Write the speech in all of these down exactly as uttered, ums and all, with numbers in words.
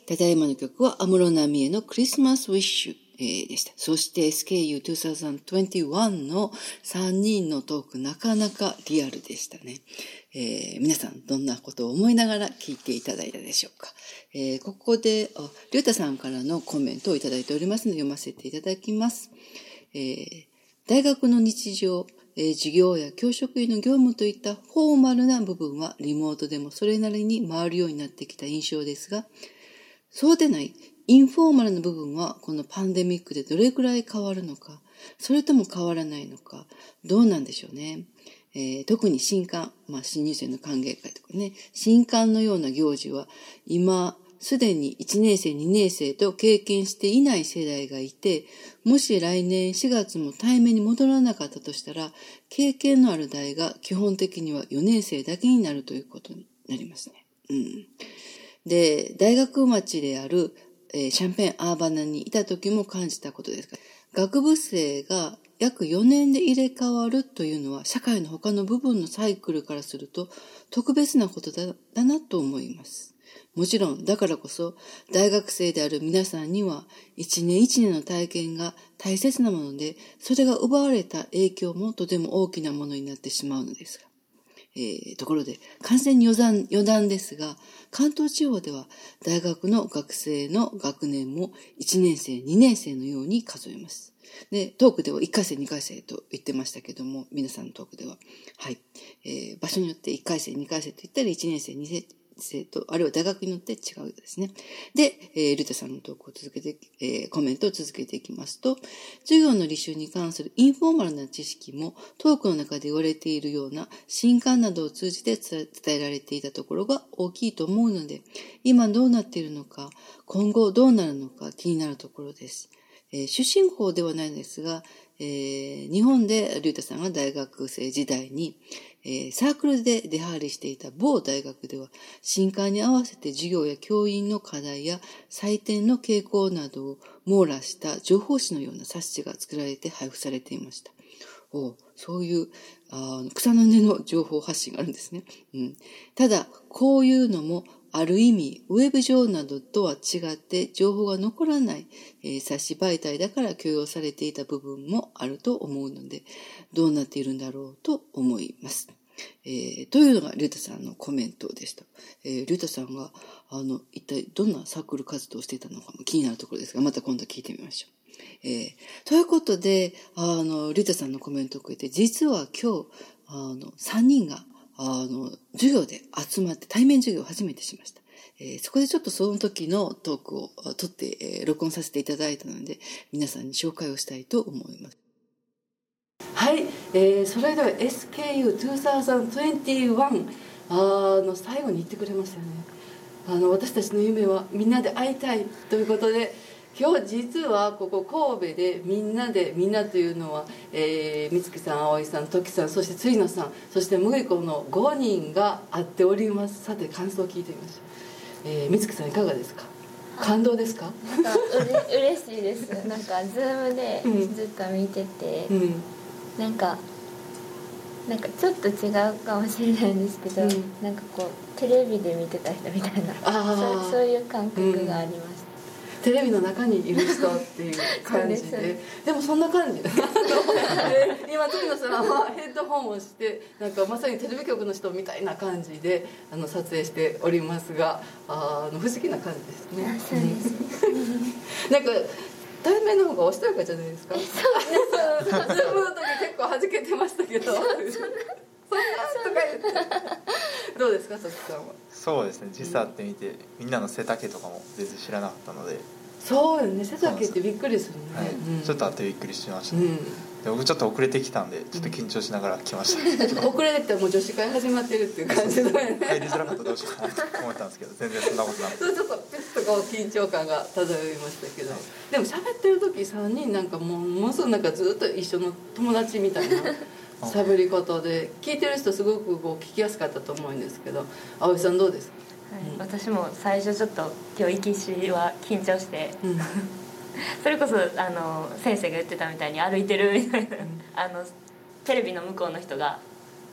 ただいまの曲は安室奈美恵のクリスマスウィッシュ、えー、でした。そして エスケーユーにせんにじゅういちのさんにんのトークなかなかリアルでしたね。えー、皆さんどんなことを思いながら聞いていただいたでしょうか。えー、ここでりゅうたさんからのコメントをいただいておりますので読ませていただきます。えー、大学の日常、えー、授業や教職員の業務といったフォーマルな部分はリモートでもそれなりに回るようになってきた印象ですが、そうでないインフォーマルな部分はこのパンデミックでどれくらい変わるのか、それとも変わらないのか、どうなんでしょうね。えー、特に新歓、まあ、新入生の歓迎会とかね、新歓のような行事は今すでにいちねん生、にねん生と経験していない世代がいて、もし来年しがつも対面に戻らなかったとしたら、経験のある代が基本的にはよねん生だけになるということになりますね。うん。で、大学町である、えー、シャンペーンアーバナにいた時も感じたことですが、学部生が約よねんで入れ替わるというのは社会の他の部分のサイクルからすると特別なことだ、だなと思います。もちろんだからこそ大学生である皆さんには一年一年の体験が大切なもので、それが奪われた影響もとても大きなものになってしまうのですが、えー、ところで完全に余談、余談ですが、関東地方では大学の学生の学年もいちねん生、にねん生のように数えます。で、トークではいっかい生、にかい生と言ってましたけども、皆さんのトークでは、はい、えー、場所によっていっかい生、にかい生と言ったり、いちねん生、にねん生と、あるいは大学によって違うですね。で、えー、ルタさんのトークを続けて、えー、コメントを続けていきますと、授業の履修に関するインフォーマルな知識もトークの中で言われているような新刊などを通じて伝えられていたところが大きいと思うので、今どうなっているのか、今後どうなるのか気になるところです。えー、出身校ではないのですが、えー、日本でリュウタさんが大学生時代に、えー、サークルで出入りしていた某大学では、新刊に合わせて授業や教員の課題や採点の傾向などを網羅した情報誌のような冊子が作られて配布されていました。おそういうあ草の根の情報発信があるんですね。うん、ただ、こういうのもある意味、ウェブ上などとは違って情報が残らない、えー、冊子媒体だから許容されていた部分もあると思うので、どうなっているんだろうと思います。えー、というのがリュウタさんのコメントでした。えー、リュウタさんがあの一体どんなサークル活動をしていたのかも気になるところですが、また今度聞いてみましょう。えー、ということで、あのリュウタさんのコメントをくれて、実は今日あのさんにんがあの授業で集まって対面授業を初めてしました。えー、そこでちょっとその時のトークを撮って、えー、録音させていただいたので、皆さんに紹介をしたいと思います。はい、えー、それでは エスケーユーにせんにじゅういち あの最後に言ってくれましたよね。あの私たちの夢はみんなで会いたいということで、今日実はここ神戸でみんなで、みんなというのは、えー、美月さん、葵さん、時さん、そして辻野さん、そして麦子のごにんが会っております。さて感想を聞いてみましょう。えー、美月さんいかがですか？感動ですか？ なんかうれ嬉しいです。なんかズームでずっと見てて、うん、なんかなんかちょっと違うかもしれないんですけど、うん、なんかこうテレビで見てた人みたいな、あ そ, そういう感覚がありました。うんテレビの中にいる人っていう感じ で, で, でもそんな感じ今時野さんはヘッドホンをしてなんかまさにテレビ局の人みたいな感じであの撮影しておりますが、あの不思議な感じですね。 そうですなんか対面の方がおしとやかじゃないですか。そうですズームの時結構弾けてましたけどそんなとか言ってどうですか、佐々木さんは。 そうですね、実際会ってみて、うん、みんなの背丈とかも全然知らなかったので。 そうよね、背丈ってびっくりするね、 はいうん、ちょっと会ってびっくりしました、ねうん、で僕ちょっと遅れてきたんでちょっと緊張しながら来ました、 うん、遅れてきたらもう女子会始まってるっていう感じだよね入りづらかったらどうしようかなと思ったんですけど全然そんなことなくてちょっとピッとこう緊張感が漂いましたけど、はい、でも喋ってる時さんにんなんかもうものすごくなんかずっと一緒の友達みたいな喋り方で聞いてる人すごくこう聞きやすかったと思うんですけど、葵さんどうですか？ はいうん、私も最初ちょっと今日行きしは緊張して、うん、それこそあの先生が言ってたみたいに歩いてるみたいな、うん、あのテレビの向こうの人が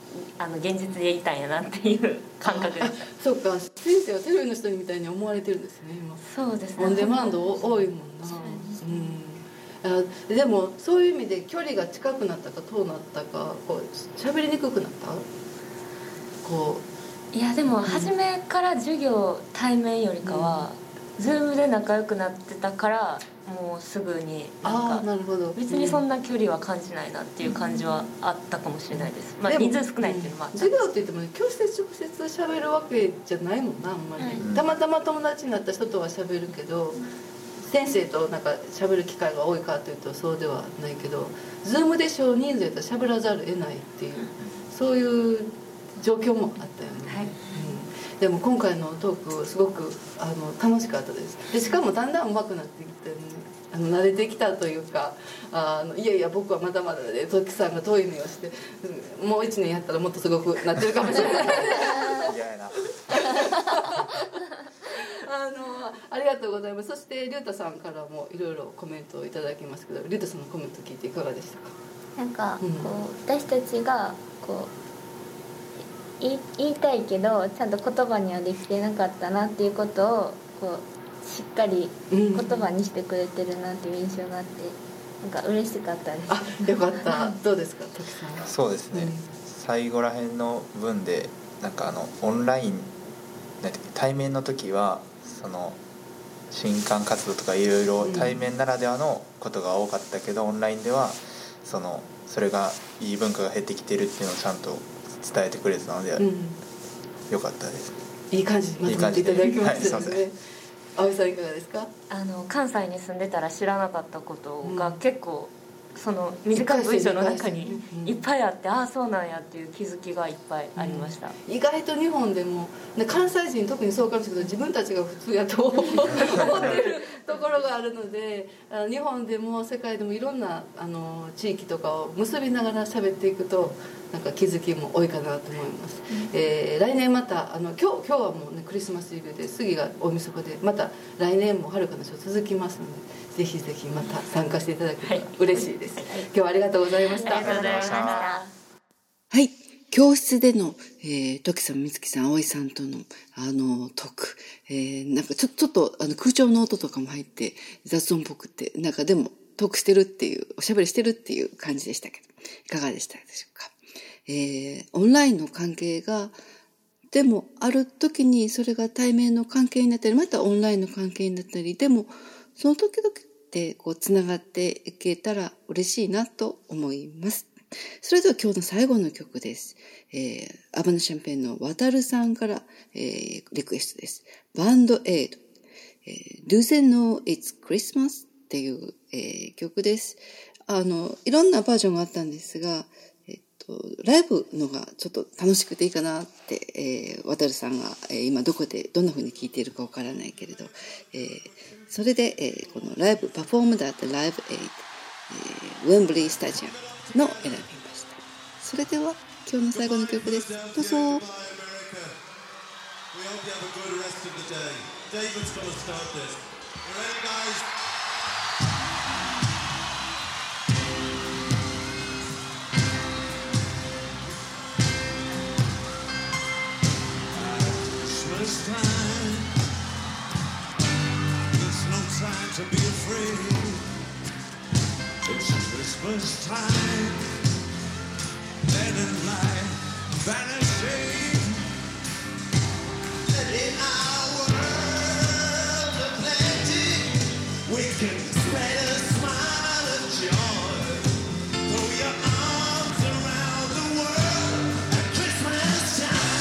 あの現実でいたんやなっていう感覚でした。 そうか、先生はテレビの人みたいに思われてるんですね今。 そうですね、 オンデマンド多いもんな。うん、あでもそういう意味で距離が近くなったか遠なったか、こう喋りにくくなった。こういやでも初めから授業対面よりかは、うん、ズームで仲良くなってたからもうすぐになんか別にそんな距離は感じないなっていう感じはあったかもしれないです。まあ人数少ないっていうのもあった。 授業って言っても教室で直接喋るわけじゃないもんな、あんまり、うん、たまたま友達になった人とは喋るけど、うん、先生となんか喋る機会が多いかというとそうではないけど、ズームで少人数やったら喋らざるを得ないっていう、そういう状況もあったよね。はい、うん、でも今回のトークすごくあの楽しかったです。でしかもだんだん上手くなってきて、ね、あの慣れてきたというか、あのいやいや僕はまだまだで、トキさんが遠い目をして、うん、もういちねんやったらもっとすごくなってるかもしれない。 嫌やな。 あのありがとうございます。そしてリュウタさんからもいろいろコメントをいただきますけど、リュウタさんのコメント聞いていかがでしたか。 なんかこう、うん、私たちがこう言い、言いたいけどちゃんと言葉にはできてなかったなっていうことをこうしっかり言葉にしてくれてるなっていう印象があって、なんか嬉しかったです。 あ、よかった。どうですか、トキさんは。 そうですね、うん、最後らへんの文でなんかあのオンライン対面の時はその新刊活動とかいろいろ対面ならではのことが多かったけど、うん、オンラインではそのそれがいい文化が減ってきてるっていうのをちゃんと伝えてくれてたので、うん、よかったです。 いい感じにまとめていただきましたね。はい、青井さんいかがですか。 あの関西に住んでたら知らなかったことが結構、うん、その短い文章の中にいっぱいあって、ああそうなんやっていう気づきがいっぱいありました。 うん、意外と日本でも関西人特にそうかもしれないけど、自分たちが普通やと思ってるところがあるので、日本でも世界でもいろんなあの地域とかを結びながら喋っていくとなんか気づきも多いかなと思います。うん、えー、来年またあの今日今日はもうねクリスマスイブで、次が大晦日で、また来年も遥かな書続きますので、ぜひぜひまた参加していただけたら嬉しいです。はい、今日はありがとうございました。 ありがとうございました。はい、教室での、えー、トキさん、みつきさん、葵さんとのあのトーク、えー、なんかちょちょっとあの空調の音とかも入って雑音っぽくて、なんかでもトークしてるっていう、おしゃべりしてるっていう感じでしたけど、いかがでしたでしょうか。えー、オンラインの関係がでもある時にそれが対面の関係になったり、またオンラインの関係になったり、でもその時々ってこうつながっていけたら嬉しいなと思います。それでは今日の最後の曲です。えー、アバナシャンペーンの渡るさんから、えー、リクエストです。バンドエイド、えー、Do They Know It's Christmas っていう、えー、曲です。あのいろんなバージョンがあったんですが、ライブのがちょっと楽しくていいかなって、えー、渡るさんが、えー、今どこでどんな風に聴いているかわからないけれど、えー、それで、えー、このライブパフォームだったライブエイド、えー、ウェンブリースタジアムの選びました。それでは今日の最後の曲です。どうぞ。 This time, there's no time to be afraid. It's Christmas time, letting light vanishing. Let in our world of plenty, we can spread a smile of joy. Throw your arms around the world at Christmas time.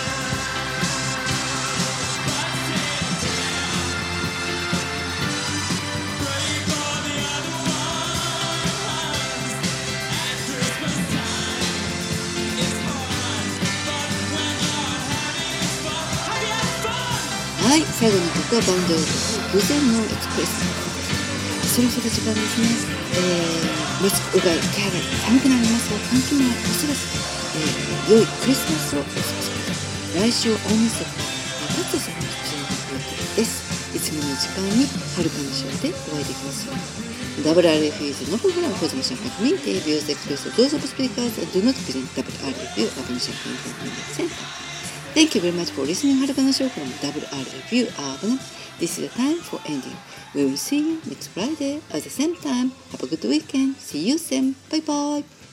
はい、最後の曲はバンドエイド、偶然のエクスプレス。そろそろ時間ですね。えー、熱うがい、手洗い、寒くなりますが、換気も忘れず、えー、良いクリスマスをお過ごしください。来週大晦日、タッツさんの出演の予定です。いつもの時間にはるかのショーでお会いできますように。 ダブリューアールエフユーis no program for the Mission Community. Views expressed those of speakers and do not presentダブリューアールエフユーor the Mission Community Center. Thank you very much for listening. はるかなshow from ダブリューアールエフユー Abuna. This is the time for ending. We will see you next Friday at the same time. Have a good weekend. See you soon. Bye bye.